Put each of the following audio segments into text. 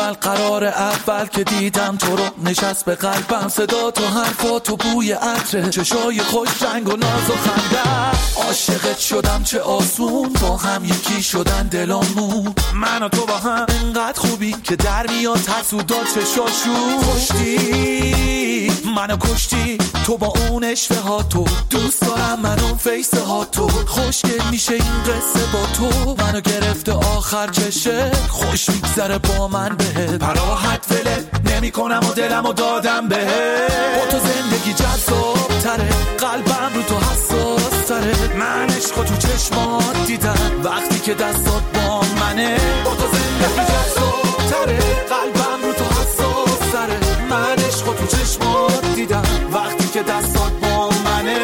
اول قرار اول که دیدم تو رو نشست به قلبم صدا تو حرفا تو بوی عطر چشای خوش رنگ و ناز و خنده عاشقت شدم چه آسون با هم یکی شدن دلامون من و تو با هم انقدر خوبی که در میاد حسودا چشاشون کشتی منو کشتی تو با اون اشوه ها تو دوست دارم من اون فیسه ها تو خوشگل میشه این قصه با تو منو گرفته آخر چشه خوش میگذره با من بهت پراحت ولت نمی کنم و دلمو دادم بهت با تو زندگی جذاب تره قلبم رو تو حساس تره من عشقو تو چشمات دیدم وقتی که دستات با منه با تو زندگی جذاب تره قلبم رو تو حساس تره من عشقو تو چشمات دیدم وقتی که دستات با منه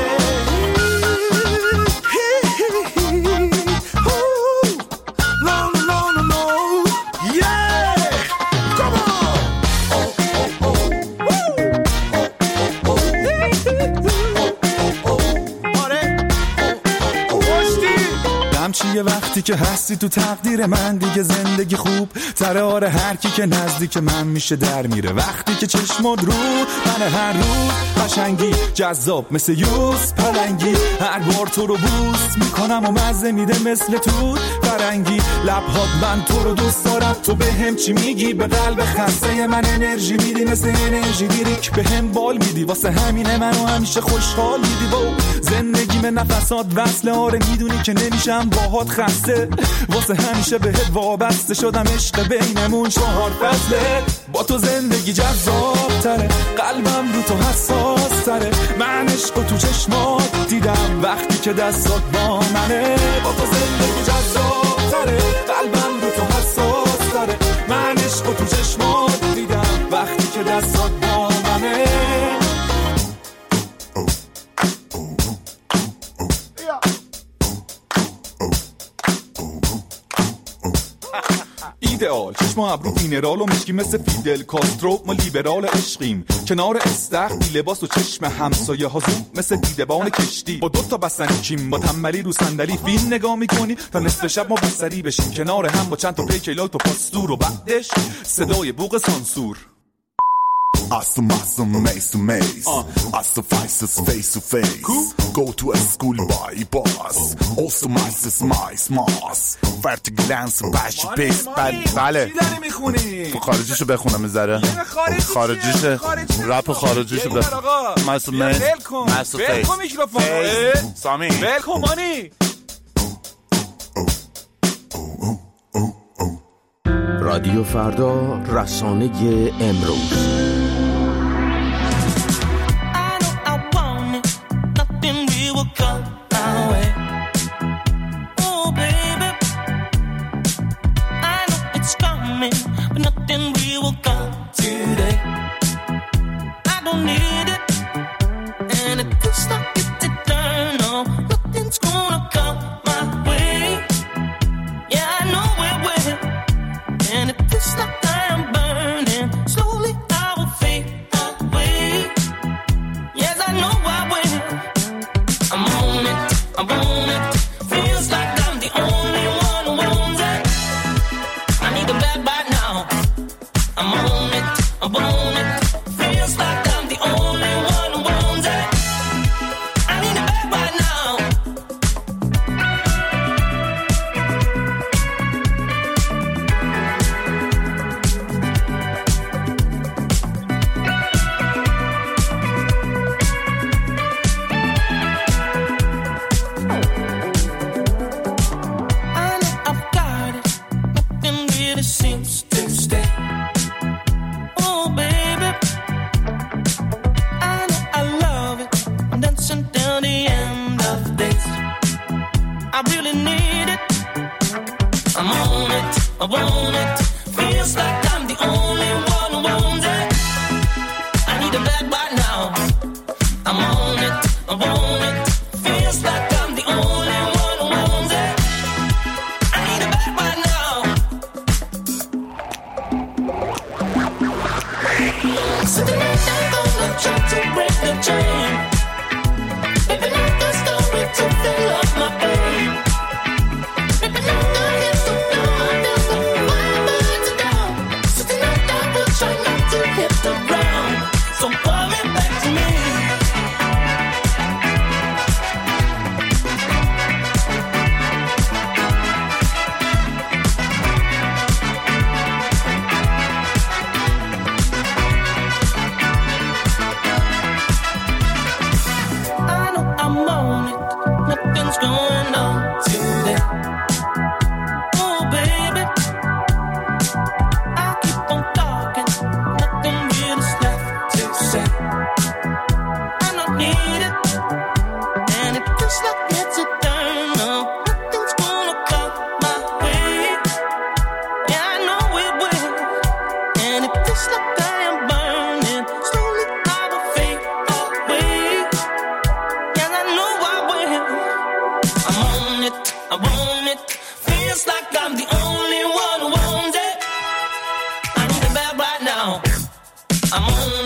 یه وقتی که هستی تو تقدیر من دیگه زندگی خوب تره آره هر کی که نزدیک من میشه در میره وقتی که چشمات رو من هر روز قشنگی جذاب مثل یوز پلنگی هر بار تو رو بوس میکنم و مزه میده مثل تو فرنگی لبهات من تو رو دوست دارم تو به هم چی میگی به قلب خسته من انرژی میدی مثل انرژی دیریک به هم بال میدی واسه همینه منو همیشه خوشحال میدی با زندگی من نفسات وصله آره میدونی که نمیشم باهات خسته واسه همیشه بهت وابسته شدم عشق بینمون 4 فصله با تو زندگی جذاب تره قلبم رو تو حساس تره من عشق تو چشمات دیدم وقتی که دستات با منه با تو زندگی جذاب تره قلبم رو تو حساس تره من عشق تو چشمات دیدم وقتی که دستات با منه ایدئال چشم و ابرو مینرال و مشکی مثل فیدل کاسترو ما لیبرال عشقیم کنار استخر بی لباس و چشم همسایه ها زوم مثل دیدبان کشتی با 2 تا بستنی کیم با تنبلی رو صندلی فیلم نگاه میکنی تا نصف شب ما بستری بشیم کنار هم با چند تا پیکلات و پاستور و بعدش صدای بوق سانسور Awesome, maze to maze. Assifices face to face. Go to a school by bus. Awesomices my smas. Vertiglance bash base. بله. تو خارجیشو بخونم میذاره. خارجیشه. رپ خارجیشو بخونم. Master man. Master face. سامی. ولکن مانی. رادیو فردا رسانه امروز.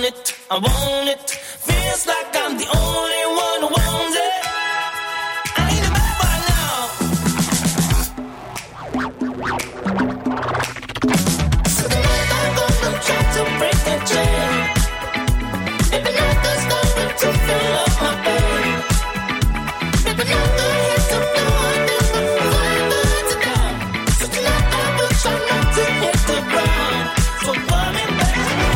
it, I want it. Feels like I'm the only one who wants it. I need a bad boy now. So tonight I'm gonna try to break the chain. Maybe not this going to fill up my pain. Maybe not the hit to blow and then the fire burns it down. So tonight I will try not to hit the ground. So coming back to me.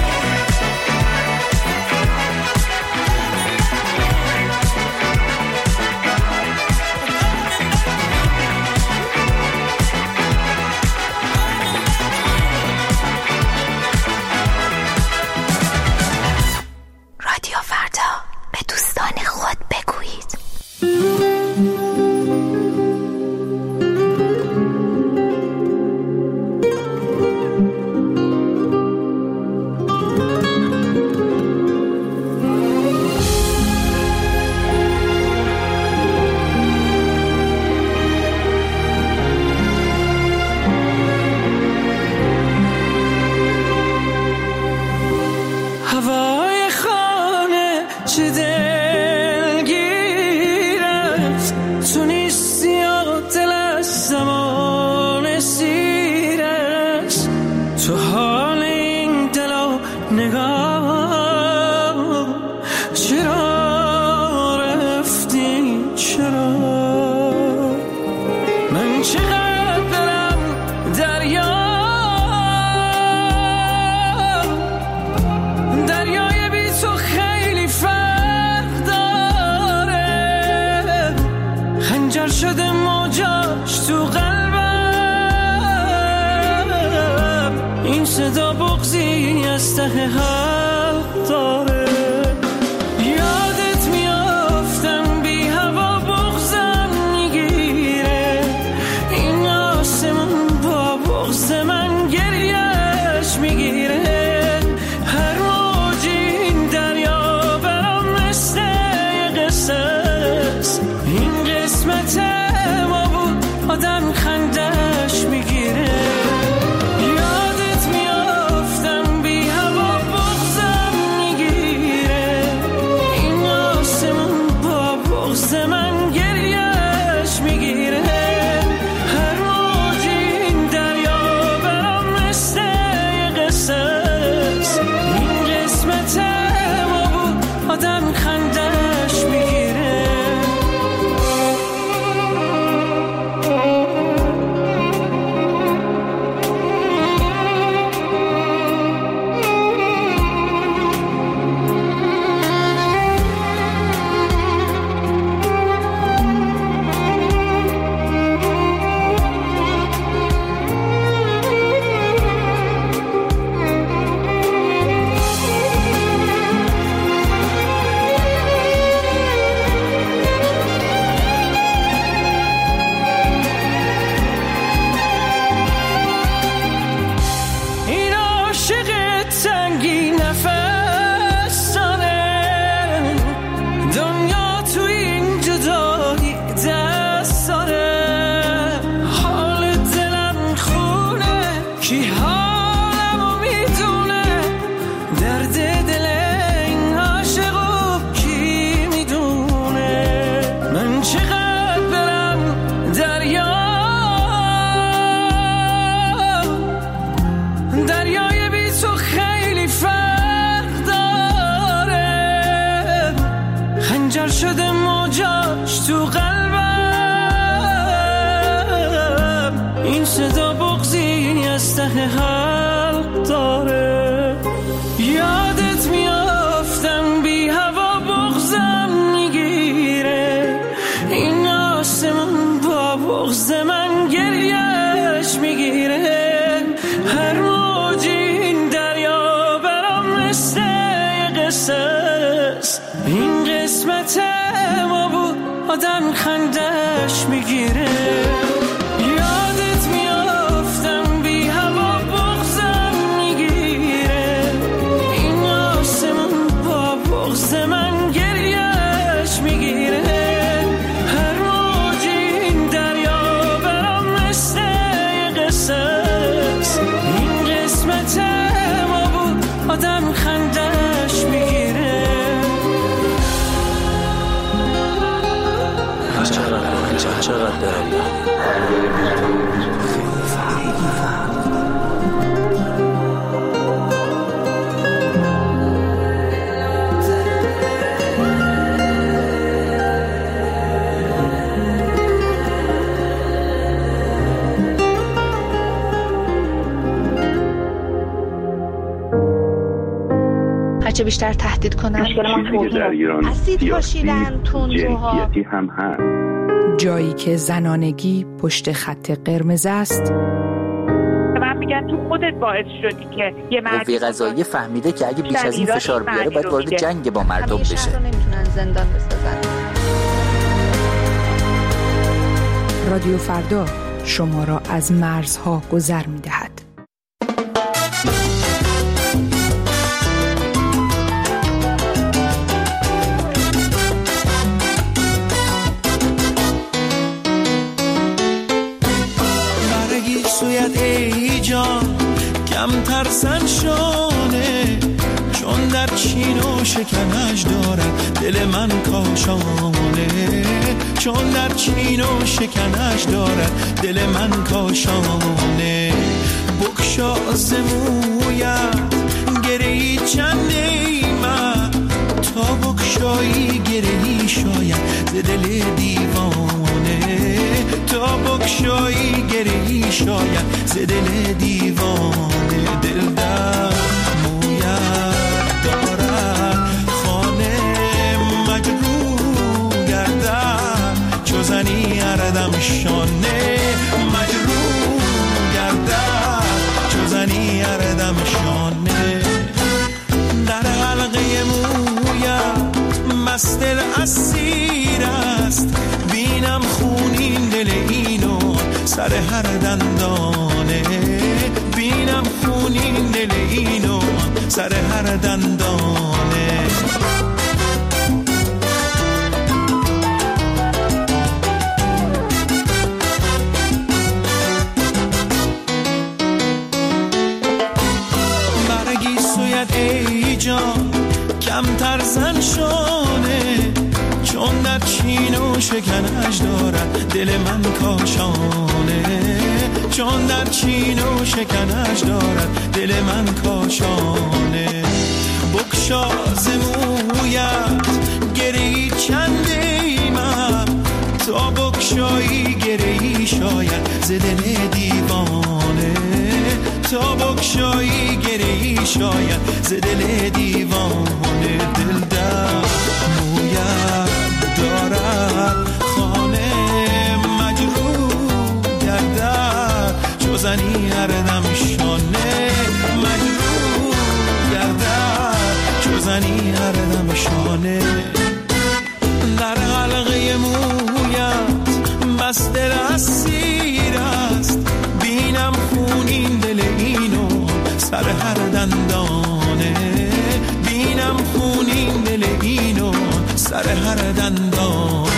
رادیو فردا، به دوستان خود بگویید. هوای خانه چه دلگیر است، تو نیستی و دل از زمان سیر است. تو حال این دل و نگاه چرا رفتی، چرا من چقدر دلم دریای بی تو خیلی فرق داره. خنجر شده موجاش تو قلبم، این صدا بغضی از ته حق داره. یادت میافتم بی هوا بغضم میگیره، این آسمون با بغض من گریهش میگیره. هر موج این دریا برام مثل یه قصه است، این قسمت ما بود آدم خندش میگیره. یادت میافتم بی هوا بغضم میگیره، این آسمون با بغض من گریهش میگیره. هر موج این دریا برام مثل یه قصه است، این قسمت ما بود آدم خندش میگیره. این عاشق تنگی نفس داره، دنیا تو این جدایی دست داره. حال دلم خونه، کی حالمو میدونه، درد دل این عاشقو کی میدونه. من چقدر برم دریای بی تو خیلی فرق داره. خنجر شده موجاش تو قلبم، این صدا بغضی از ته حلق داره. یادت میافتم بی هوا بغضم میگیره، این آسمون با بغض من گریهش میگیره. هر موج این دریا برام مثل یه قصه است، این قسمت ما بود آدم خندش میگیره. یادت میافتم بی هوا بغضم میگیره، این آسمون با بغض من گریهش میگیره. هر موج این دریا برام مثل یه قصه است، این قسمت ما بود آدم خندش چقدر درنده. هرچه بیشتر تهدید کنن چیزی که در ایران سیاسی جنسیتی هم هست. جایی که زنانگی پشت خط قرمز است. من میگن تو خودت باعث شدی که یه قوه قضاییه فهمیده که اگه بیش از این فشار بیاره باید وارد جنگ با مردم بشه. شهر رو نمیتونن زندان بسازن. رادیو فردا شما را از مرزها گذر می‌دهد. ای جان کم ترسن شانه، چون در چین و شکنش دارد دل من کاشانه، چون در چین و شکنش دارد دل من کاشانه. بکشا ز مویت گرهی چند من، تا بکشایی گرهی شاید ز دل دیوانه، تا بکشایی گرهی شاید ز دل دیوانه. دل در مویت دارد خانه مجروح گردد، چو زنی اردم شانه مجروح گردد، چو زنی اردم شانه. در حلقه مویت مست دل اسیر است، بینم خونین دل اینو سر هر دندانه، بینم خونین دل اینو سر هر دندانه. برگی سویت ای جان کم ترزن شانه، چون در چین و شکنش دارد دل من کاشانه، چون در چین و شکنش دارد دل من کاشانه. بکشا ز مویت گرهی چند من، تا بکشایی گرهی شاید ز دل دیوانه، تا بکشایی گرهی شاید ز دل دیوانه. دل در مویت دارد خانه مجروح گردد، چو زنی اردم شانه مجروح گردد، چو زنی اردم شانه. در حلقه مویت مست دل اسیر است، بینم خونین دل اینو سر هر دندانه، بینم خونین دل اینو سر هر دندانه.